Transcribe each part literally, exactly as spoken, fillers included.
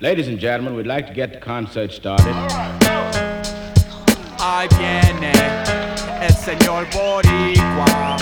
Ladies and gentlemen, we'd like to get the concert started. Ahí viene el señor Boricua.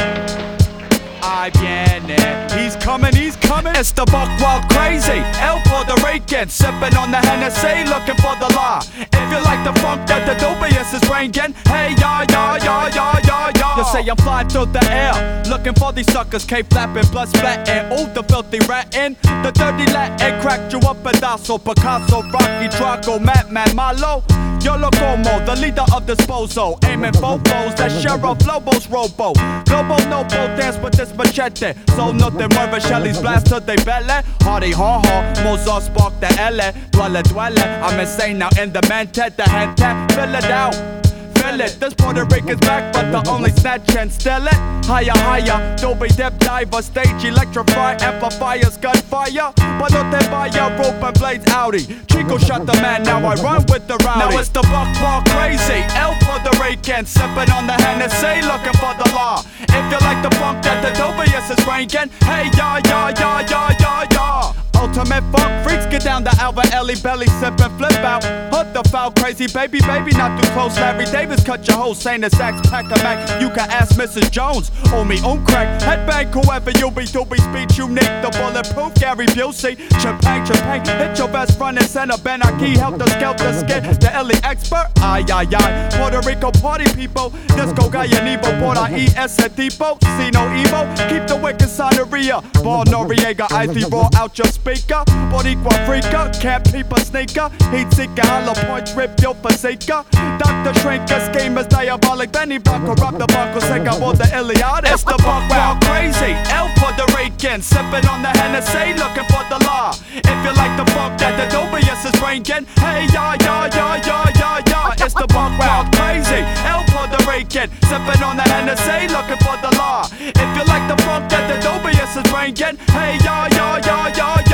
Ahí viene, he's coming, he's coming. It's the buck wild crazy, El Puerto Rican, sipping on the Hennessy, looking for the law. If you like the funk that the dubious is bringing, hey ya ya ya ya ya ya. You say I'm flying through the air, looking for these suckers, K flapping, blood splatting. Ooh, the filthy ratting, the dirty Latin cracked you up a pedazo. Picasso, Rocky, Draco, Madman, Malo. Yo lo como, the leader of disposal, aiming bobos, that Sheriff Lobos robo. Globo noble dance with this machete, so no te mueve Shelly's blast to they belly. Hardy ha ha, Mozart spark the L. Dwelle dwelle, I'm insane now in the mente, the gente, fill it out. It. This Puerto Rican's back, but the only snatch and steal it. Higher, higher, Dolby dip diver, stage electrify, amplifiers, gunfire. But no te vaya, rope and blades Audi. Chico shot the man, now I run with the rowdy. Now it's the buck ball crazy, El Puerto Rican, sipping on the Hennessy, looking for the law. If you like the funk that the dubious is bringing, hey ya ya ya ya ya ya. Ultimate funk freaks get down to Alva Ellie belly sip and flip out. Hood the foul crazy baby baby not too close. Larry Davis cut your whole Saint and Sachs pack a Mac. You can ask Missus Jones. Oh me on crack headbang whoever you be doobie speech unique the bulletproof Gary Busey. Champagne champagne hit your best front and center. Ben Aki help the skelter skin the Ellie expert. Ay ay ay Puerto Rico party people. Disco Gallanivo por ahí ese tipo. See no evil keep the wicked sonoria. Ball Noriega Icy raw out your speaker. Boricua freaker, can't peep a sneaker. Heat seeker, hollow points, rip your forsaker. Doctor Shrinker, schemers, diabolic. Benny Blanco, rob the Banco, se acabó the Iliad. It's the buck wild crazy, El Puerto Rican, sipping on the Hennessy, looking for the law. If you like the funk that the dubious is bringing, hey ya ya ya ya ya ya. It's the buck wild crazy, El Puerto Rican, sipping on the Hennessy, looking for the law. If you like the funk that the dubious is bringing, hey ya ya ya ya ya.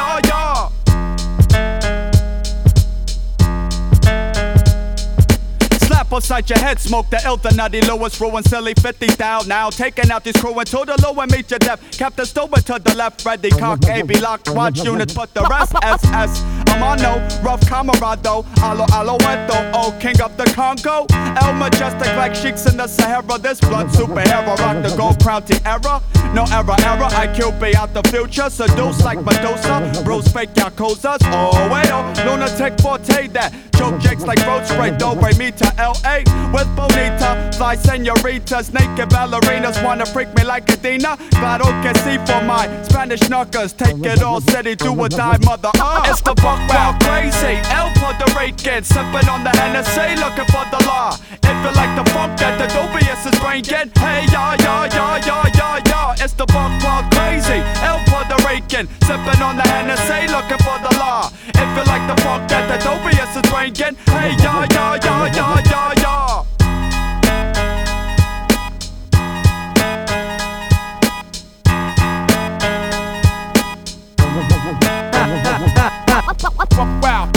Slap upside your head, smoke the ill, the nutty Lewis, ruin silly fifty thou now. Taking out these crew into the low and meet your death. Captain Stober to the left, ready, cock, A B locked, watch units, but the rest, S S. I'm on no rough camarado, alo alo eto, oh king of the Congo. El majestic like sheiks in the Sahara, this blood superhero, rock the gold crown era. No error, error, I Q be out the future, seduce like Medusa, bruise fake Yakuzas, oh wait, oh, lunatic forte that, choke jakes like road spray, don't bring me to L A with Bonita, fly senoritas, naked ballerinas, wanna freak me like Adina, claro que sí for my Spanish knuckers, take it all, city, do or die, mother, uh. It's the buck wild crazy, El Puerto Rican, sipping on the Hennessy, looking for the law. If you like the funk that the dubious is bringing, hey ya ya ya ya ya ya. It's the buck wild crazy, El Puerto Rican, sipping on the Hennessy, looking for the law. If you like the funk that the dubious is bringing, hey ya ya ya ya ya ya. Wow.